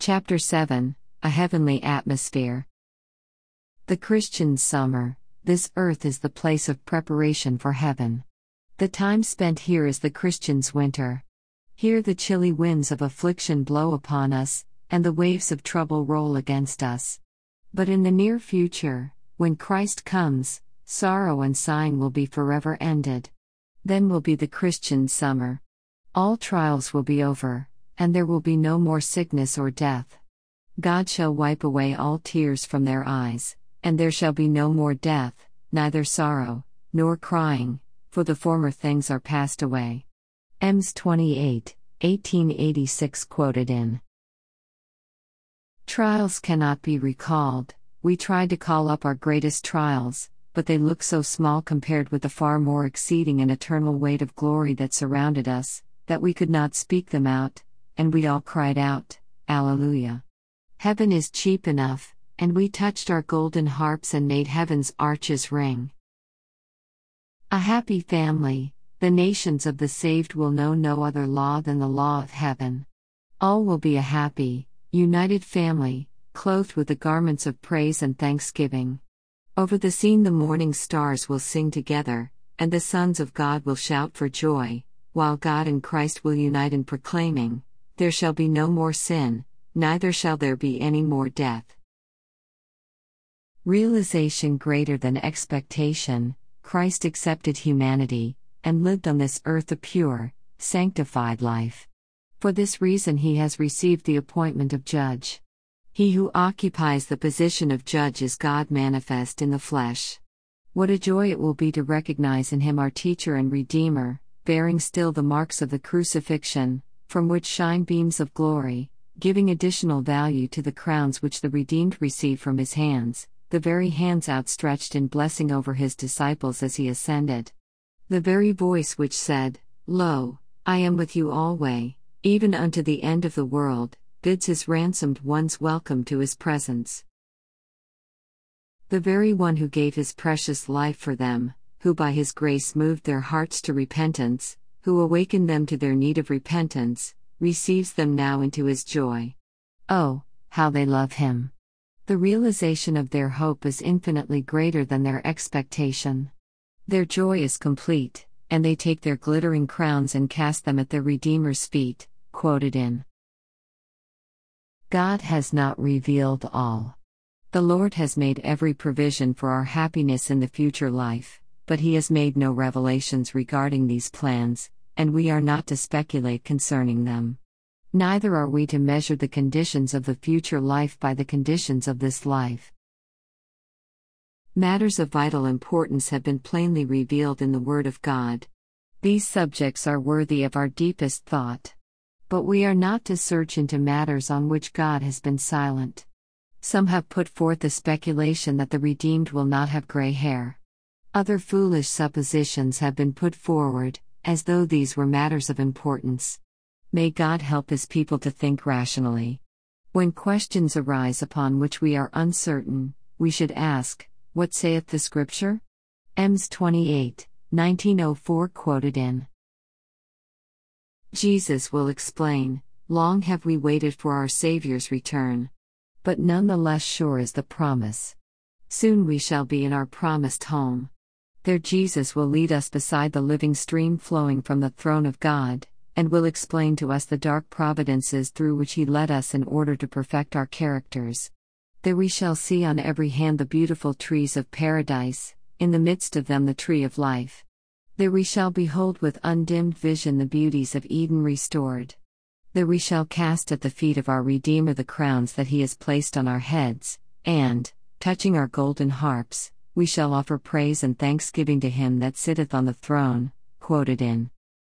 Chapter 7, A Heavenly Atmosphere. The Christian's summer. This earth is the place of preparation for heaven. The time spent here is the Christian's winter. Here the chilly winds of affliction blow upon us, and the waves of trouble roll against us. But in the near future, when Christ comes, sorrow and sighing will be forever ended. Then will be the Christian's summer. All trials will be over, and there will be no more sickness or death. God shall wipe away all tears from their eyes, and there shall be no more death, neither sorrow, nor crying, for the former things are passed away. Ms. 28, 1886 quoted in. Trials cannot be recalled. We tried to call up our greatest trials, but they look so small compared with the far more exceeding and eternal weight of glory that surrounded us, that we could not speak them out, and we all cried out, Alleluia. Heaven is cheap enough, and we touched our golden harps and made heaven's arches ring. A happy family. The nations of the saved will know no other law than the law of heaven. All will be a happy, united family, clothed with the garments of praise and thanksgiving. Over the scene the morning stars will sing together, and the sons of God will shout for joy, while God and Christ will unite in proclaiming, there shall be no more sin, neither shall there be any more death. Realization greater than expectation. Christ accepted humanity, and lived on this earth a pure, sanctified life. For this reason he has received the appointment of judge. He who occupies the position of judge is God manifest in the flesh. What a joy it will be to recognize in him our teacher and Redeemer, bearing still the marks of the crucifixion, from which shine beams of glory, giving additional value to the crowns which the redeemed receive from his hands, the very hands outstretched in blessing over his disciples as he ascended. The very voice which said, Lo, I am with you alway, even unto the end of the world, bids his ransomed ones welcome to his presence. The very one who gave his precious life for them, who by his grace moved their hearts to repentance, who awakened them to their need of repentance, receives them now into his joy. Oh, how they love him! The realization of their hope is infinitely greater than their expectation. Their joy is complete, and they take their glittering crowns and cast them at their Redeemer's feet, quoted in. God has not revealed all. The Lord has made every provision for our happiness in the future life, but he has made no revelations regarding these plans, and we are not to speculate concerning them. Neither are we to measure the conditions of the future life by the conditions of this life. Matters of vital importance have been plainly revealed in the Word of God. These subjects are worthy of our deepest thought. But we are not to search into matters on which God has been silent. Some have put forth the speculation that the redeemed will not have gray hair. Other foolish suppositions have been put forward, as though these were matters of importance. May God help his people to think rationally. When questions arise upon which we are uncertain, we should ask, What saith the Scripture? Ms. 28, 1904 quoted in. Jesus will explain, Long have we waited for our Savior's return. But none the less sure is the promise. Soon we shall be in our promised home. There Jesus will lead us beside the living stream flowing from the throne of God, and will explain to us the dark providences through which he led us in order to perfect our characters. There we shall see on every hand the beautiful trees of paradise, in the midst of them the tree of life. There we shall behold with undimmed vision the beauties of Eden restored. There we shall cast at the feet of our Redeemer the crowns that he has placed on our heads, and, touching our golden harps, we shall offer praise and thanksgiving to him that sitteth on the throne, quoted in.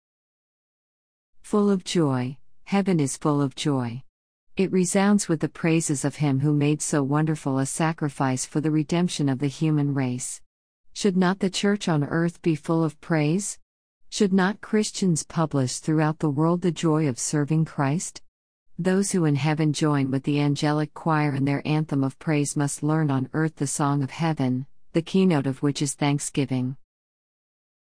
Full of joy, heaven is full of joy. It resounds with the praises of him who made so wonderful a sacrifice for the redemption of the human race. Should not the church on earth be full of praise? Should not Christians publish throughout the world the joy of serving Christ? Those who in heaven join with the angelic choir in their anthem of praise must learn on earth the song of heaven, the keynote of which is thanksgiving.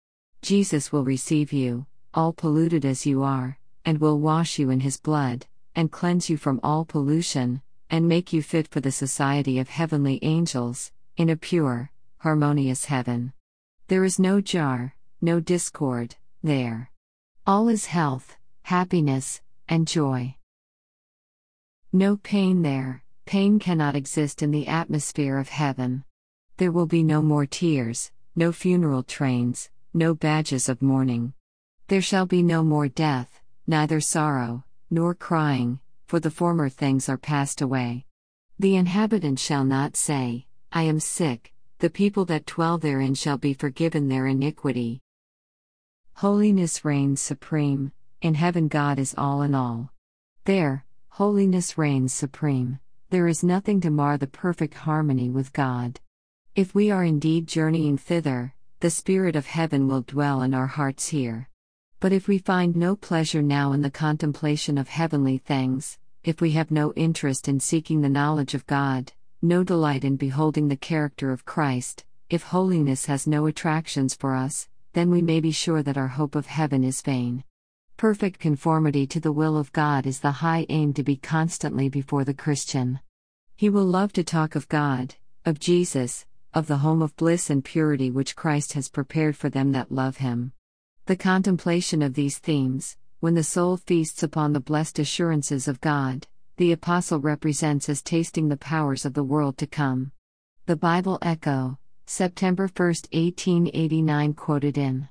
Jesus will receive you, all polluted as you are, and will wash you in his blood, and cleanse you from all pollution, and make you fit for the society of heavenly angels, in a pure, harmonious heaven. There is no jar, no discord, there. All is health, happiness, and joy. No pain there, pain cannot exist in the atmosphere of heaven. There will be no more tears, no funeral trains, no badges of mourning. There shall be no more death, neither sorrow, nor crying, for the former things are passed away. The inhabitants shall not say, I am sick, the people that dwell therein shall be forgiven their iniquity. Holiness reigns supreme, in heaven God is all in all. There, holiness reigns supreme, there is nothing to mar the perfect harmony with God. If we are indeed journeying thither, the Spirit of heaven will dwell in our hearts here. But if we find no pleasure now in the contemplation of heavenly things, if we have no interest in seeking the knowledge of God, no delight in beholding the character of Christ, if holiness has no attractions for us, then we may be sure that our hope of heaven is vain. Perfect conformity to the will of God is the high aim to be constantly before the Christian. He will love to talk of God, of Jesus, of the home of bliss and purity which Christ has prepared for them that love Him. The contemplation of these themes, when the soul feasts upon the blessed assurances of God, the Apostle represents as tasting the powers of the world to come. The Bible Echo, September 1, 1889, quoted in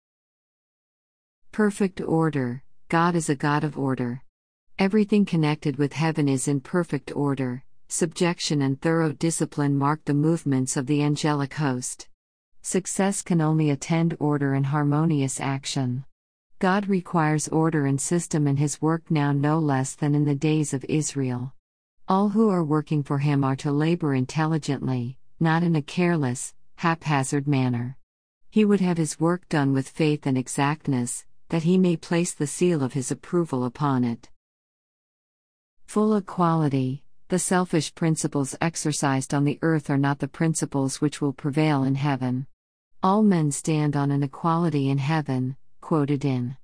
Perfect order. God is a God of order. Everything connected with heaven is in perfect order. Subjection and thorough discipline mark the movements of the angelic host. Success can only attend order and harmonious action. God requires order and system in His work now no less than in the days of Israel. All who are working for Him are to labor intelligently, not in a careless, haphazard manner. He would have His work done with faith and exactness, that He may place the seal of His approval upon it. Full equality. The selfish principles exercised on the earth are not the principles which will prevail in heaven. All men stand on an equality in heaven, quoted in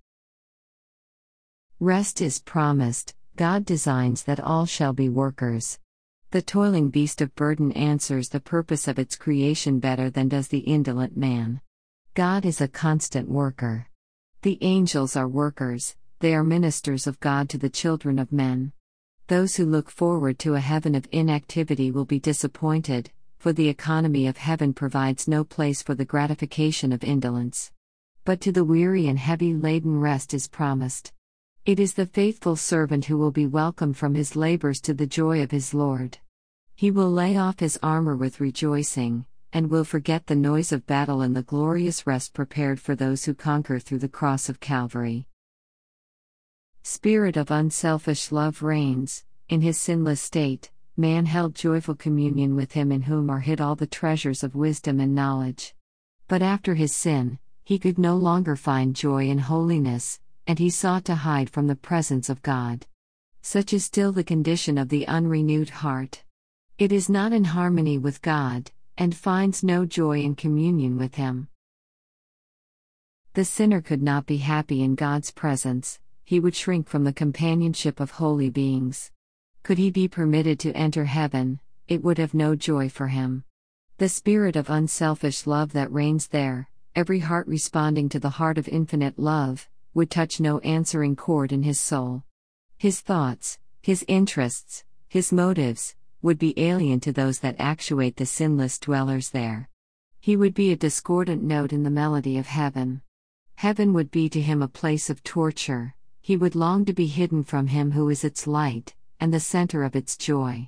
Rest is promised. God designs that all shall be workers. The toiling beast of burden answers the purpose of its creation better than does the indolent man. God is a constant worker. The angels are workers, they are ministers of God to the children of men. Those who look forward to a heaven of inactivity will be disappointed, for the economy of heaven provides no place for the gratification of indolence. But to the weary and heavy laden rest is promised. It is the faithful servant who will be welcomed from his labors to the joy of his Lord. He will lay off his armor with rejoicing, and will forget the noise of battle in the glorious rest prepared for those who conquer through the cross of Calvary. Spirit of unselfish love reigns. In his sinless state, man held joyful communion with Him in whom are hid all the treasures of wisdom and knowledge. But after his sin, he could no longer find joy in holiness, and he sought to hide from the presence of God. Such is still the condition of the unrenewed heart. It is not in harmony with God, and finds no joy in communion with Him. The sinner could not be happy in God's presence. He would shrink from the companionship of holy beings. Could he be permitted to enter heaven, it would have no joy for him. The spirit of unselfish love that reigns there, every heart responding to the heart of infinite love, would touch no answering chord in his soul. His thoughts, his interests, his motives, would be alien to those that actuate the sinless dwellers there. He would be a discordant note in the melody of heaven. Heaven would be to him a place of torture. He would long to be hidden from Him who is its light, and the center of its joy.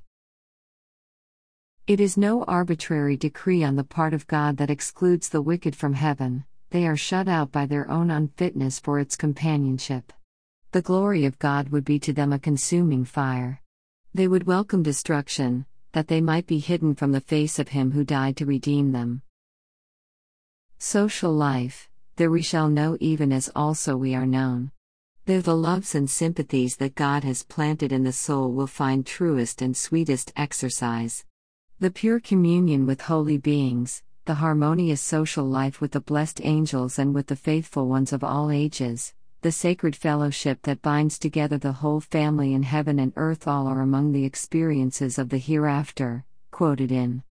It is no arbitrary decree on the part of God that excludes the wicked from heaven. They are shut out by their own unfitness for its companionship. The glory of God would be to them a consuming fire. They would welcome destruction, that they might be hidden from the face of Him who died to redeem them. Social life. There we shall know even as also we are known. There the loves and sympathies that God has planted in the soul will find truest and sweetest exercise. The pure communion with holy beings, the harmonious social life with the blessed angels and with the faithful ones of all ages, the sacred fellowship that binds together the whole family in heaven and earth, all are among the experiences of the hereafter, quoted in